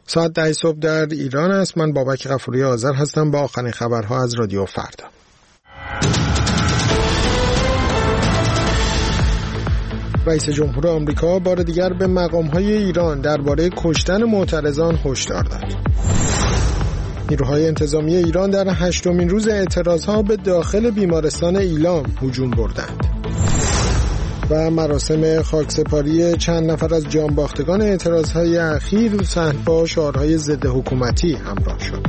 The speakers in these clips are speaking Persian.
ساعت 10 صبح در ایران است. من بابک غفوری آذر هستم با آخرین خبرها از رادیو فردا. رئیس جمهور آمریکا بار دیگر به مقام‌های ایران درباره کشتن معترضان هشدار داد. نیروهای انتظامی ایران در 8مین روز اعتراضها به داخل بیمارستان ایلام هجوم بردند. و مراسم خاکسپاری چند نفر از جانباختگان اعتراضهای اخیر صحن با شعارهای ضد حکومتی همراه شد.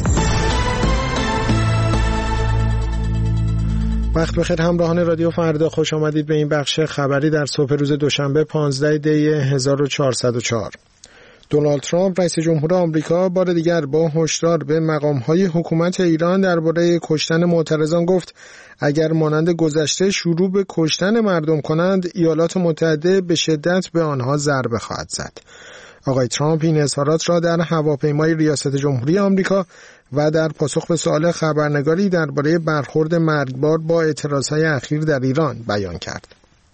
وقت بخیر همراهان رادیو فردا، خوش آمدید به این بخش خبری در صبح روز دوشنبه 15 دی 1404. دونالد ترامپ رئیس جمهور آمریکا بار دیگر با هشدار به مقام‌های حکومت ایران درباره کشتن معترضان گفت اگر مانند گذشته شروع به کشتن مردم کنند، ایالات متحده به شدت به آنها ضربه خواهد زد. آقای ترامپ این اظهارات را در هواپیمای ریاست جمهوری آمریکا و در پاسخ به سوال خبرنگاری درباره برخورد مرگبار با اعتراضهای اخیر در ایران بیان کرد.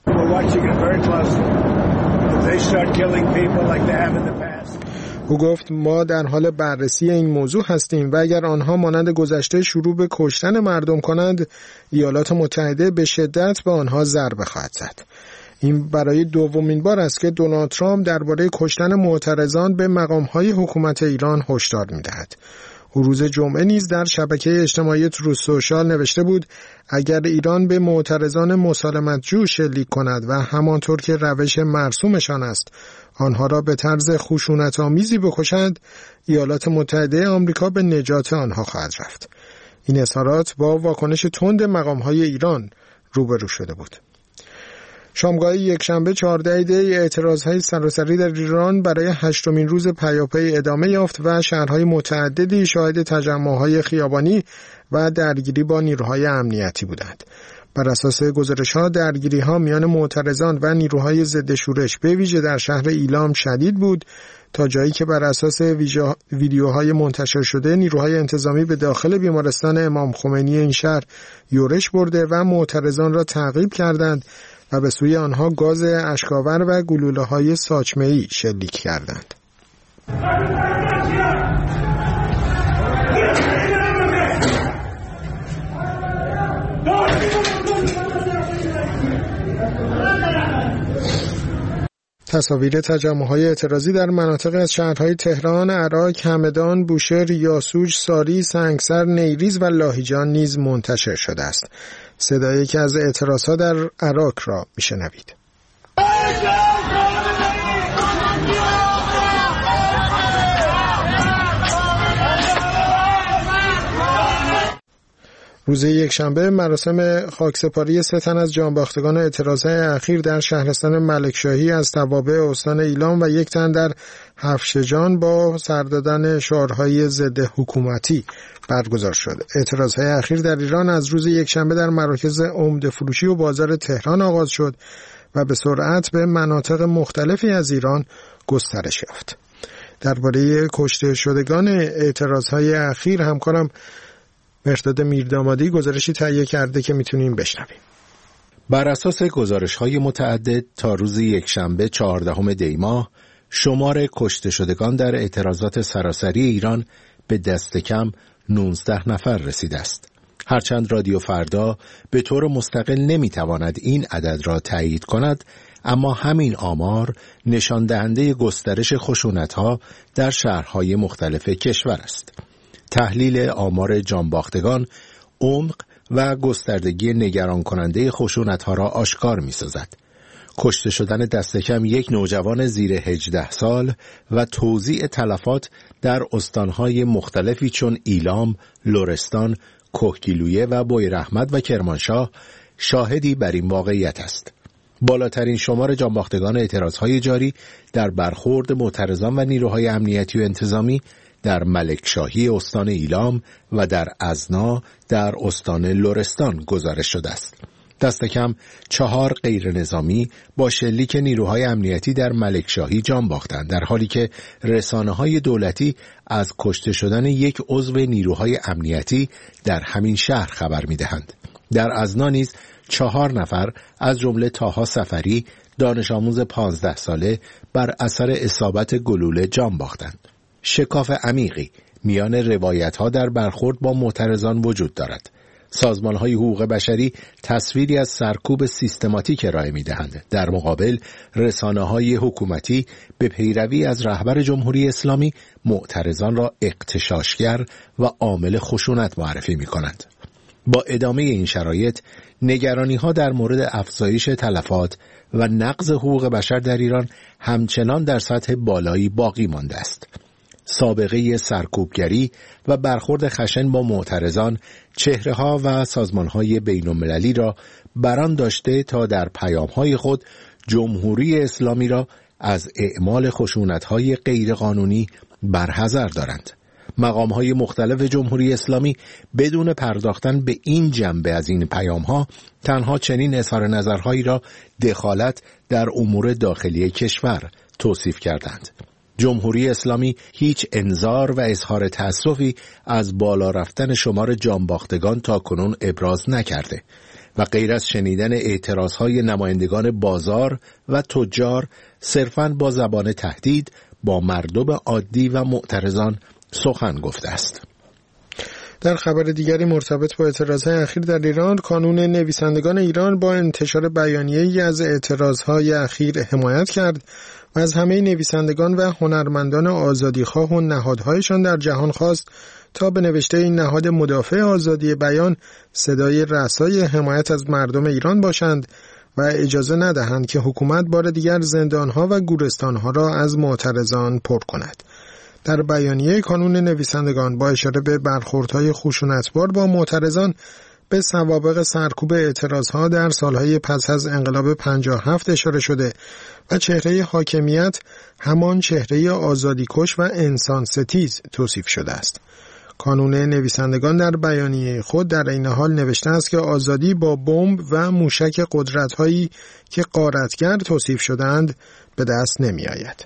او گفت ما در حال بررسی این موضوع هستیم و اگر آنها مانند گذشته شروع به کشتن مردم کنند، ایالات متحده به شدت به آنها ضربه خواهد زد. این برای دومین بار است که دونالد ترامپ درباره کشتن معترضان به مقام‌های حکومت ایران هشدار می‌دهد. او روز جمعه نیز در شبکه اجتماعی تروث سوشال نوشته بود اگر ایران به معترضان مسالمت‌جو شلیک کند و همانطور که روش مرسومشان است آنها را به طرز خشونت‌آمیزی بکشند، ایالات متحده آمریکا به نجات آنها خواهد رفت. این اظهارات با واکنش تند مقام‌های ایران روبرو شده بود. شامگاه یکشنبه 14 دی اعتراضهای سراسری در ایران برای 8مین روز پیاپی ادامه یافت و شهرهای متعددی شاهد تجمع‌های خیابانی و درگیری با نیروهای امنیتی بودند. بر اساس گزارش‌ها درگیری‌ها میان معترضان و نیروهای ضد شورش به ویژه در شهر ایلام شدید بود تا جایی که بر اساس ویدیوهای منتشر شده نیروهای انتظامی به داخل بیمارستان امام خمینی این شهر یورش برده و معترضان را تعقیب کردند و به سوی آنها گاز اشک‌آور و گلوله‌های ساچمه‌ای شلیک کردند. تصاویر تجمع‌های اعتراضی در مناطق از شهرهای تهران، عراق، همدان، بوشهر، یاسوج، ساری، سنگسر، نیریز و لاهیجان نیز منتشر شده است. صدای یکی از اعتراضها در عراق را میشنوید. روز یکشنبه مراسم خاکسپاری 3 تن از جانباختگان اعتراضهای اخیر در شهرستان ملکشاهی از توابع استان ایلام و 1 تن در هفشجان با سر دادن شعارهای ضد حکومتی برگزار شد. اعتراضهای اخیر در ایران از روز یکشنبه در مراکز عمده فروشی و بازار تهران آغاز شد و به سرعت به مناطق مختلفی از ایران گسترش یافت. درباره کشته شدگان اعتراضهای اخیر همکارم مرداد میردامادی گزارشی تهیه کرده که میتونیم بشنویم. بر اساس گزارش‌های متعدد تا روز یکشنبه 14 دی ماه شمار کشته شدگان در اعتراضات سراسری ایران به دست کم 19 نفر رسیده است. هرچند رادیو فردا به طور مستقل نمیتواند این عدد را تایید کند، اما همین آمار نشان دهنده گسترش خشونت‌ها در شهرهای مختلف کشور است. تحلیل آمار جانباختگان عمق و گستردگی نگران کننده خشونت‌ها را آشکار می‌سازد. کشته شدن دست کم 1 نوجوان زیر 18 سال و توزیع تلفات در استانهای مختلفی چون ایلام، لرستان، کهگیلویه و بویراحمد و کرمانشاه شاهدی بر این واقعیت است. بالاترین شمار جانباختگان اعتراضهای جاری در برخورد معترضان و نیروهای امنیتی و انتظامی در ملکشاهی استان ایلام و در ازنا در استان لرستان گزارش شده است. دست کم 4 غیر نظامی با شلیک نیروهای امنیتی در ملکشاهی جان باختند، در حالی که رسانه‌های دولتی از کشته شدن 1 عضو نیروهای امنیتی در همین شهر خبر می‌دهند. در ازنا نیز 4 نفر از جمله طاها سفری دانش آموز 15 ساله بر اثر اصابت گلوله جان باختند. شکاف عمیقی میان روایت‌ها در برخورد با معترضان وجود دارد. سازمان‌های حقوق بشری تصویری از سرکوب سیستماتیک ارائه می‌دهند. در مقابل رسانه‌های حکومتی به پیروی از رهبر جمهوری اسلامی معترضان را اغتشاشگر و عامل خشونت معرفی می‌کنند. با ادامه این شرایط نگرانی‌ها در مورد افزایش تلفات و نقض حقوق بشر در ایران همچنان در سطح بالایی باقی مانده است. سابقه سرکوبگری و برخورد خشن با معترضان چهره‌ها و سازمان‌های بین‌المللی را بران داشته تا در پیام‌های خود جمهوری اسلامی را از اعمال خشونت‌های غیرقانونی برحذر دارند. مقام‌های مختلف جمهوری اسلامی بدون پرداختن به این جنبه از این پیام‌ها تنها چنین اظهار نظرهایی را دخالت در امور داخلی کشور توصیف کردند. جمهوری اسلامی هیچ انذار و اظهار تأسفی از بالا رفتن شمار جانباختگان تاکنون ابراز نکرده و غیر از شنیدن اعتراضهای نمایندگان بازار و تجار صرفاً با زبان تهدید با مردم عادی و معترضان سخن گفته است. در خبر دیگری مرتبط با اعتراضهای اخیر در ایران، کانون نویسندگان ایران با انتشار بیانیه‌ای از اعتراضهای اخیر حمایت کرد و از همه نویسندگان و هنرمندان آزادیخواه و نهادهایشان در جهان خواست تا به نوشته این نهاد مدافع آزادی بیان صدای رسای حمایت از مردم ایران باشند و اجازه ندهند که حکومت بار دیگر زندانها و گورستانها را از معترضان پر کند. در بیانیه کانون نویسندگان با اشاره به برخوردهای خشونتبار با معترضان به سوابق سرکوب اعتراضها در سالهای پس از انقلاب 57 اشاره شده و چهره حاکمیت همان چهره آزادیکش و انسان ستیز توصیف شده است. کانون نویسندگان در بیانیه خود در این حال نوشته است که آزادی با بمب و موشک قدرت‌هایی که غارتگر توصیف شدند به دست نمی آید.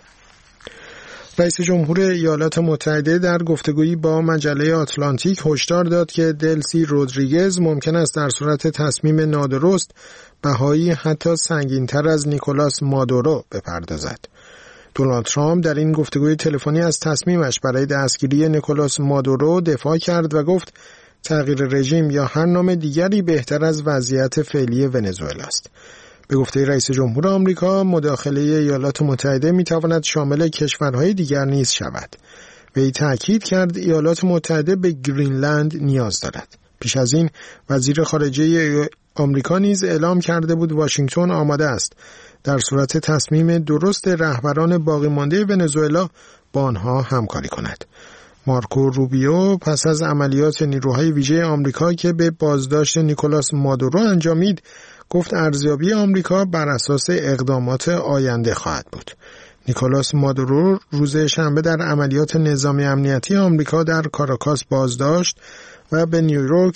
رئیس جمهور ایالات متحده در گفتگویی با مجله آتلانتیک هشدار داد که دلسی رودریگز ممکن است در صورت تصمیم نادرست بهایی حتی سنگین‌تر از نیکولاس مادورو بپردازد. دونالد ترامپ در این گفتگوی تلفنی از تصمیمش برای دستگیری نیکولاس مادورو دفاع کرد و گفت تغییر رژیم یا هر نام دیگری بهتر از وضعیت فعلی ونزوئلا است. به گفته رئیس جمهور آمریکا، مداخله ایالات متحده میتواند شامل کشورهای دیگر نیز شود. وی تأکید کرد ایالات متحده به گرینلند نیاز دارد. پیش از این وزیر خارجه آمریکا نیز اعلام کرده بود واشنگتن آماده است در صورت تصمیم درست رهبران باقی مانده ونزوئلا با آنها همکاری کند. مارکو روبیو پس از عملیات نیروهای ویژه آمریکا که به بازداشت نیکولاس مادورو انجامید گفت ارزیابی آمریکا بر اساس اقدامات آینده خواهد بود. نیکولاس مادورو روز شنبه در عملیات نظامی امنیتی آمریکا در کاراکاس بازداشت و به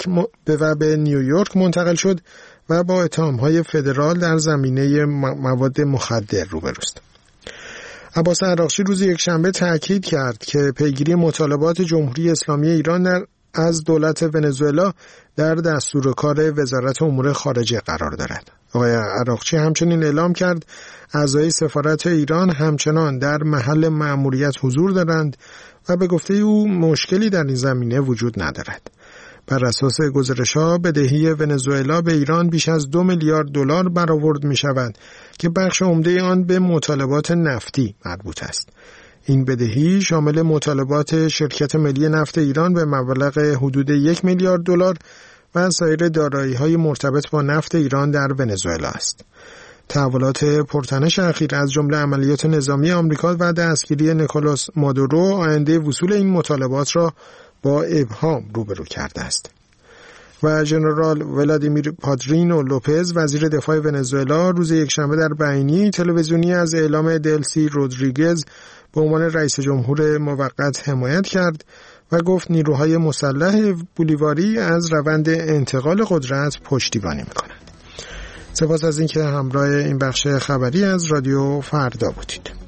نیویورک منتقل شد و با اتهام‌های فدرال در زمینه مواد مخدر روبروست. عباس عراقچی روز یکشنبه تأکید کرد که پیگیری مطالبات جمهوری اسلامی ایران از دولت ونزوئلا در دستور کار وزارت امور خارجه قرار دارد. آقای عراقچی همچنین اعلام کرد اعضای سفارت ایران همچنان در محل مأموریت حضور دارند و به گفته او مشکلی در این زمینه وجود ندارد. بر اساس گزارش‌ها بدهی ونزوئلا به ایران بیش از 2 میلیارد دلار برآورد می‌شود که بخش عمده آن به مطالبات نفتی مربوط است. این بدهی شامل مطالبات شرکت ملی نفت ایران به مبلغ حدود 1 میلیارد دلار و سایر دارایی‌های مرتبط با نفت ایران در ونزوئلا است. تحولات پرتنش اخیر از جمله عملیات نظامی آمریکا و دستگیری نیکولاس مادورو آینده وصول این مطالبات را با ابهام روبرو کرده است. و ژنرال ولادیمیر پادرینو لوپز وزیر دفاع ونزوئلا روز یکشنبه در بیانیه تلویزیونی از اعلام دلسی رودریگز به عنوان رئیس جمهور موقت حمایت کرد و گفت نیروهای مسلح بولیواری از روند انتقال قدرت پشتیبانی می‌کنند. سپاس از اینکه همراه این بخش خبری از رادیو فردا بودید.